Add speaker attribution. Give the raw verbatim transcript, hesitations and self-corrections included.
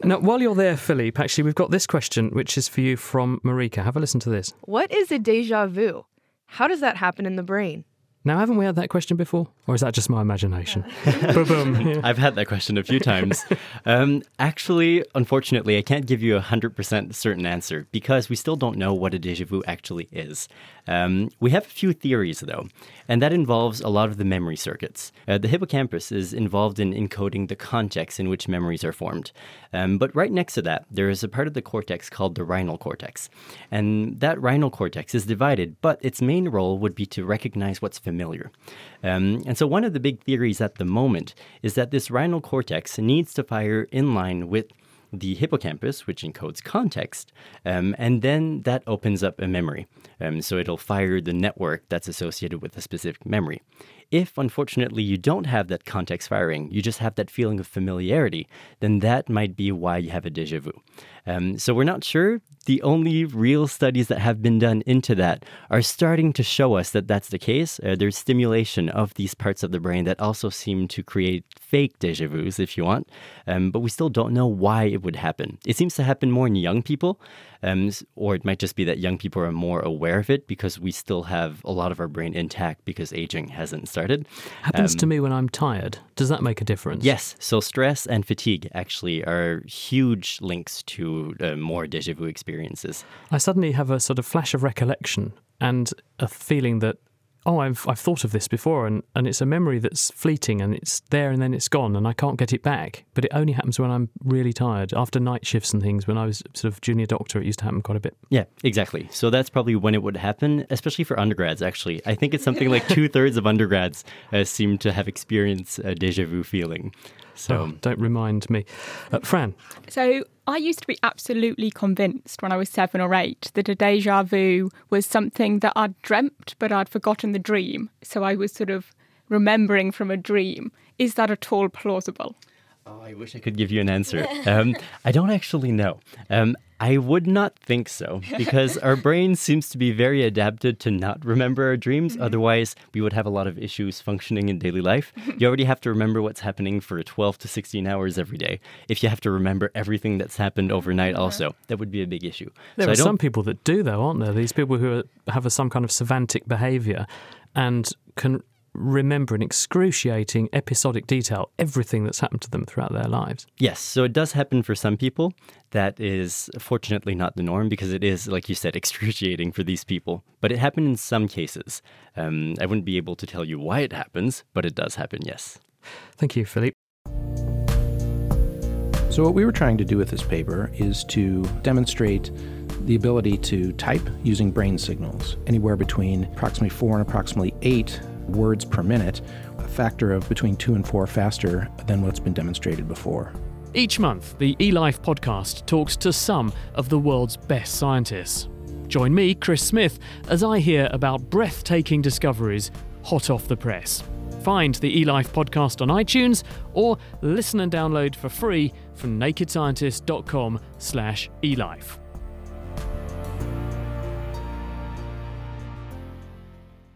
Speaker 1: Now, while you're there, Philippe, actually, we've got this question, which is for you from Marika. Have a listen to this.
Speaker 2: What is a déjà vu? How does that happen in the brain?
Speaker 1: Now, haven't we had that question before? Or is that just my imagination? Boom. Yeah.
Speaker 3: I've had that question a few times. um, actually, unfortunately, I can't give you a one hundred percent certain answer because we still don't know what a déjà vu actually is. Um, we have a few theories, though, and that involves a lot of the memory circuits. Uh, the hippocampus is involved in encoding the context in which memories are formed. Um, but right next to that, there is a part of the cortex called the rhinal cortex. And that rhinal cortex is divided, but its main role would be to recognize what's familiar. Um, and so one of the big theories at the moment is that this rhinal cortex needs to fire in line with the hippocampus, which encodes context, um, and then that opens up a memory. Um, so it'll fire the network that's associated with a specific memory. If, unfortunately, you don't have that context firing, you just have that feeling of familiarity, then that might be why you have a déjà vu. Um, so we're not sure. The only real studies that have been done into that are starting to show us that that's the case. Uh, there's stimulation of these parts of the brain that also seem to create fake déjà vus, if you want. Um, but we still don't know why it would happen. It seems to happen more in young people, um, or it might just be that young people are more aware of it because we still have a lot of our brain intact because aging hasn't started.
Speaker 1: Happens
Speaker 3: Um,
Speaker 1: to me when I'm tired. Does that make a difference?
Speaker 3: Yes. So stress and fatigue actually are huge links to uh, more déjà vu experiences.
Speaker 1: I suddenly have a sort of flash of recollection and a feeling that, oh, I've I've thought of this before, and, and it's a memory that's fleeting and it's there and then it's gone and I can't get it back. But it only happens when I'm really tired, after night shifts and things. When I was sort of junior doctor, it used to happen quite a bit.
Speaker 3: Yeah, exactly. So that's probably when it would happen, especially for undergrads, actually. I think it's something like two-thirds of undergrads uh, seem to have experienced a déjà vu feeling. So
Speaker 1: Oh, don't remind me. Uh, Fran?
Speaker 4: So I used to be absolutely convinced when I was seven or eight that a déjà vu was something that I'd dreamt, but I'd forgotten the dream. So I was sort of remembering from a dream. Is that at all plausible?
Speaker 3: Oh, I wish I could give you an answer. Um, I don't actually know. Um, I would not think so, because our brain seems to be very adapted to not remember our dreams. Mm-hmm. Otherwise, we would have a lot of issues functioning in daily life. You already have to remember what's happening for twelve to sixteen hours every day. If you have to remember everything that's happened overnight also, that would be a big issue.
Speaker 1: There
Speaker 3: so
Speaker 1: are
Speaker 3: I don't...
Speaker 1: some people that do, though, aren't there? These people who are, have a, some kind of savantic behaviour and can remember in excruciating episodic detail everything that's happened to them throughout their lives.
Speaker 3: Yes, so it does happen for some people. That is fortunately not the norm because it is, like you said, excruciating for these people. But it happened in some cases. Um, I wouldn't be able to tell you why it happens, but it does happen, yes.
Speaker 1: Thank you, Philippe.
Speaker 5: So what we were trying to do with this paper is to demonstrate the ability to type using brain signals, anywhere between approximately four and approximately eight words per minute, a factor of between two and four faster than what's been demonstrated before.
Speaker 6: Each month, the eLife podcast talks to some of the world's best scientists. Join me, Chris Smith, as I hear about breathtaking discoveries hot off the press. Find the eLife podcast on iTunes or listen and download for free from nakedscientist dot com slash eLife.